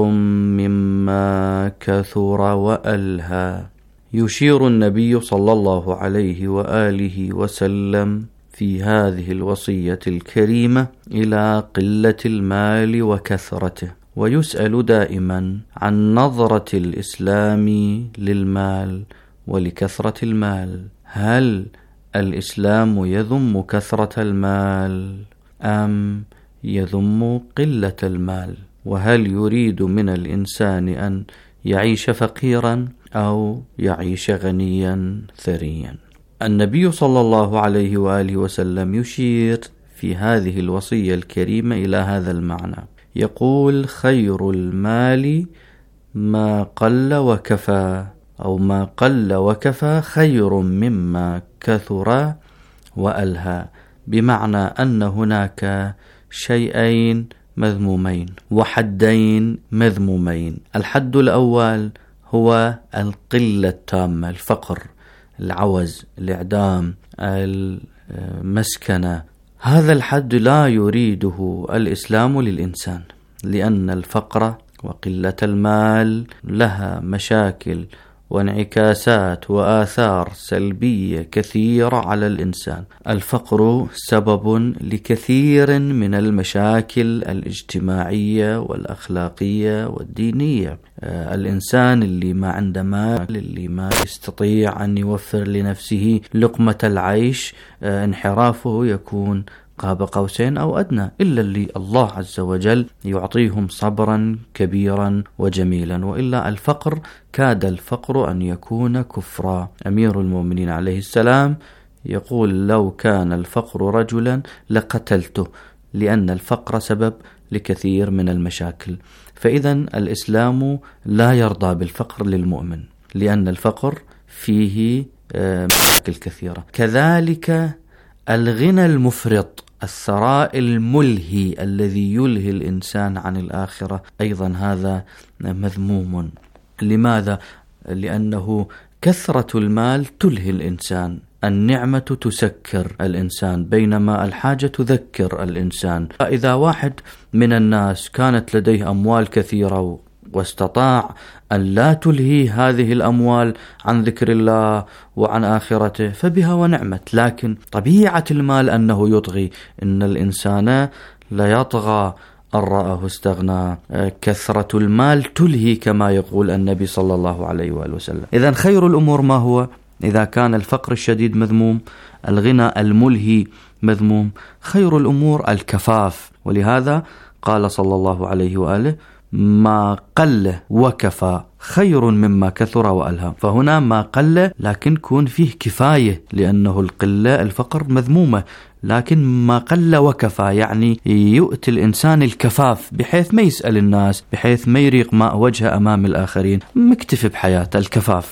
مما كثر وألهى. يشير النبي صلى الله عليه وآله وسلم في هذه الوصية الكريمة إلى قلة المال وكثرته، ويسأل دائما عن نظرة الإسلام للمال ولكثرة المال. هل الإسلام يذم كثرة المال أم يذم قلة المال؟ وهل يريد من الإنسان أن يعيش فقيرا أو يعيش غنيا ثريا؟ النبي صلى الله عليه وآله وسلم يشير في هذه الوصية الكريمة إلى هذا المعنى، يقول: خير المال ما قل وكفى، أو ما قل وكفى خير مما كثر وألهى، بمعنى أن هناك شيئين مذمومين وحدين مذمومين. الحد الأول هو القلة التامة، الفقر، العوز، الإعدام، المسكنة. هذا الحد لا يريده الإسلام للإنسان، لأن الفقر وقلة المال لها مشاكل وانعكاسات وآثار سلبية كثيرة على الإنسان. الفقر سبب لكثير من المشاكل الاجتماعية والأخلاقية والدينية. الإنسان اللي ما عنده مال، اللي ما يستطيع أن يوفر لنفسه لقمة العيش، انحرافه يكون قاب قوسين أو أدنى، إلا اللي الله عز وجل يعطيهم صبرا كبيرا وجميلا، وإلا الفقر كاد الفقر أن يكون كفرا. أمير المؤمنين عليه السلام يقول: لو كان الفقر رجلا لقتلته، لأن الفقر سبب لكثير من المشاكل. فإذا الإسلام لا يرضى بالفقر للمؤمن، لأن الفقر فيه مشاكل كثيرة. كذلك الغنى المفرط، الثراء الملهي الذي يلهي الإنسان عن الآخرة، أيضا هذا مذموم. لماذا؟ لأنه كثرة المال تلهي الإنسان، النعمة تسكر الإنسان بينما الحاجة تذكر الإنسان. إذا واحد من الناس كانت لديه أموال كثيرة واستطاع أن لا تلهي هذه الأموال عن ذكر الله وعن آخرته فبها ونعمت، لكن طبيعة المال أنه يطغي. إن الإنسان لا يطغى أن رآه استغنى. كثرة المال تلهي كما يقول النبي صلى الله عليه وآله وسلم. إذن خير الأمور ما هو؟ إذا كان الفقر الشديد مذموم، الغنى الملهي مذموم، خير الأمور الكفاف. ولهذا قال صلى الله عليه وآله: ما قل وكفى خير مما كثر وألهم. فهنا ما قل لكن كون فيه كفاية، لأنه القلة الفقر مذمومة، لكن ما قل وكفى يعني يؤتي الإنسان الكفاف بحيث ما يسأل الناس، بحيث ما يريق ماء وجهه أمام الآخرين، مكتفي بحياته. الكفاف.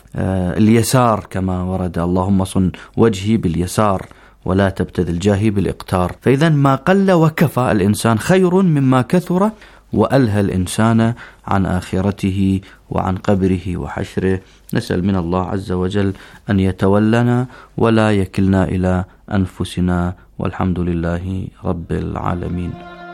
اليسار كما ورد: اللهم صن وجهي باليسار ولا تبتذل جاهي بالإقتار. فإذا ما قل وكفى الإنسان خير مما كثر وألهى الإنسان عن آخرته وعن قبره وحشره. نسأل من الله عز وجل أن يتولنا ولا يكلنا إلى أنفسنا، والحمد لله رب العالمين.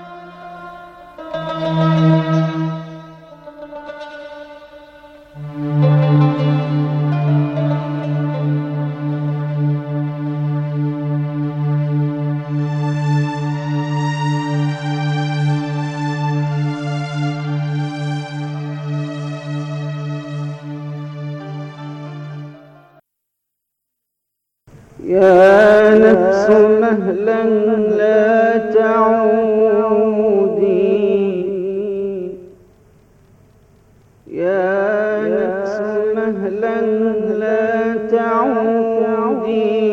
يا نفس مهلا لا تعودي، يا نفس مهلا لا تعودي،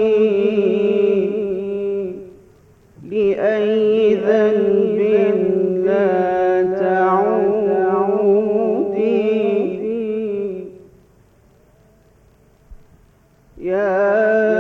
لأي ذنب لا تعودي، يا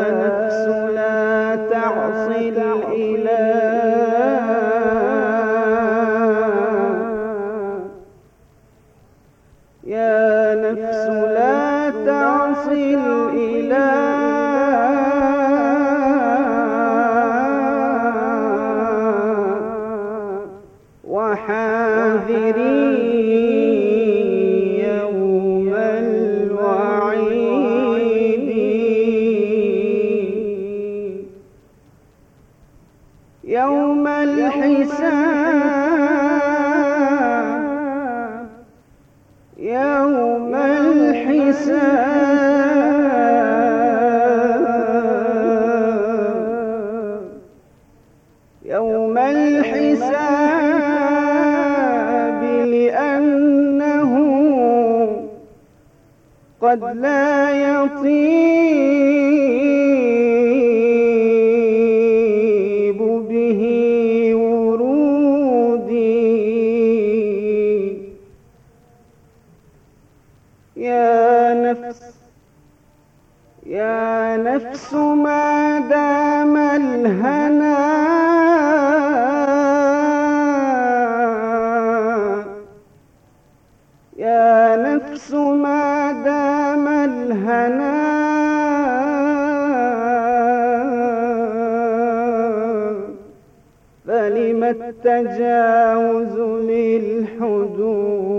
يوم الحساب، يوم الحساب، يوم الحساب، لأنه قد لا يطيب به ورودي. يا نفس ما دام الهنا يا نفس ما دام الهنا فلم التجاوز للحدود